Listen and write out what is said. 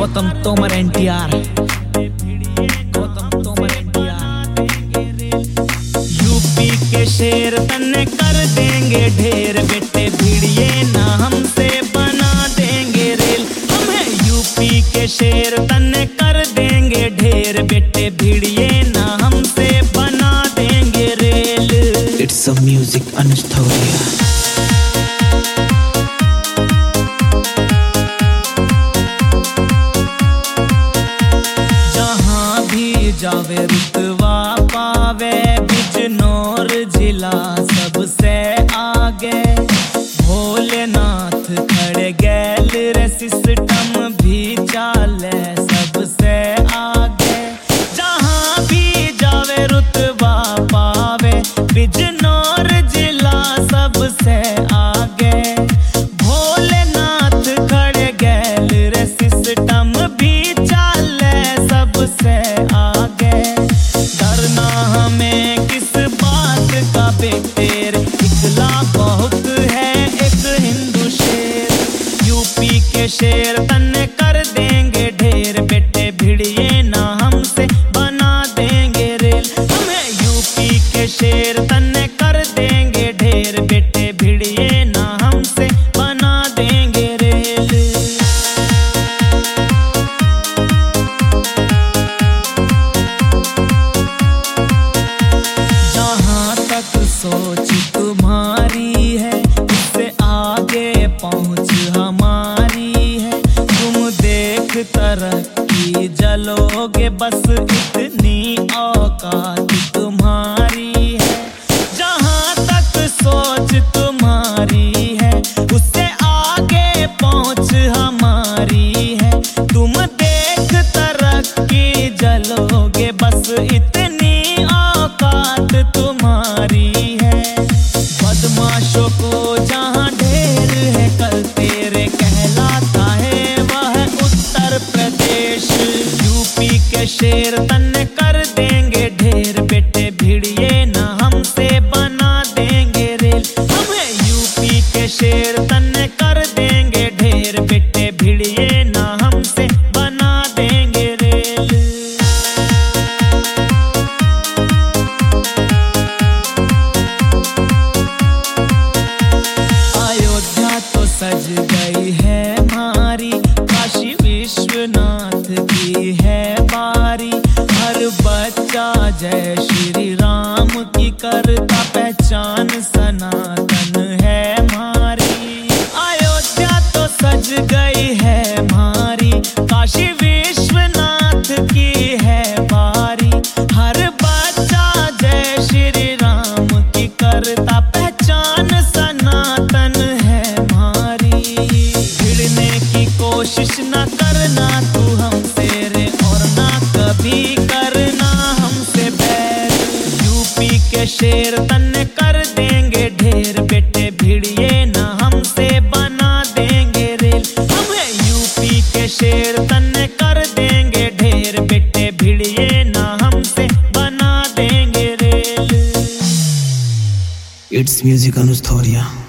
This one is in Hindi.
Gautam Tomar NTR, Gautam Tomar NTR। U P शेर तन्ने कर देंगे ढेर, बेटे भिड़िए ना हमसे बना देंगे रेल। हम हैं यूपी के शेर तन्ने कर देंगे ढेर, बेटे भिड़िए ना हमसे बना देंगे रेल। इट्स अ म्यूजिक अनुस्थोरिया। जावे रुतवा पावे बिजनौर जिला सबसे आगे, भोलेनाथ खड़े गैल रे सिस्टम भी चाले सबसे आगे। जहाँ भी जावे रुतवा पावे बिजनौर जिला सबसे आगे, भोलेनाथ खड़े गैल रे सिस्टम भी चाले सबसे आगे। हमें किस बात का बेटेर, इकला बहुत है एक हिंदू शेर। यूपी के शेर तन्ने कर देंगे ढेर, बेटे भिड़िए ना हमसे बना देंगे रेल। हमें यूपी के शेर तन्ने कर देंगे ढेर, बेटे भिड़िए ना हमसे बना देंगे रेल। सोच तुम्हारी है, इससे आगे पहुंच हमारी है। तुम देख तरक्की जलोगे, बस इतनी औकात तुम्हारी है। जहां तक सोच तुम्हारी है, उससे आगे पहुंच हमारी है। तुम देख तरक्की जलोगे, बस इतनी औकात तुम्हारी है। बदमाशों को जहाँ ढेर है, कल तेरे कहलाता है वह उत्तर प्रदेश। यूपी के शेर तन्ने कर देंगे ढेर, बेटे भिड़िए ना हमसे बना देंगे रेल। हम हैं यूपी के शेर तन्ने कर देंगे ढेर, बेटे भिड़िए ना हमसे बना देंगे रेल। सज गई है हमारी, काशी विश्वनाथ की है बारी। हर बच्चा जय श्री राम की करता, पहचान सनातन है हमारी। अयोध्या तो सज गई है हमारी, काशी विश्वनाथ की है बारी। हर बच्चा जय श्री राम की करता, पहचान सनातन है। कोशिश न करना तू हमसे रे, और ना कभी करना हमसे बैर। यूपी के शेर तन्ने कर देंगे ढेर, बेटे भिड़िए ना हमसे बना देंगे रेल। हम हैं यूपी के शेर तन्ने कर देंगे ढेर, बेटे भिड़िए ना हमसे बना देंगे रेल। It's music अनुस्थोरिया।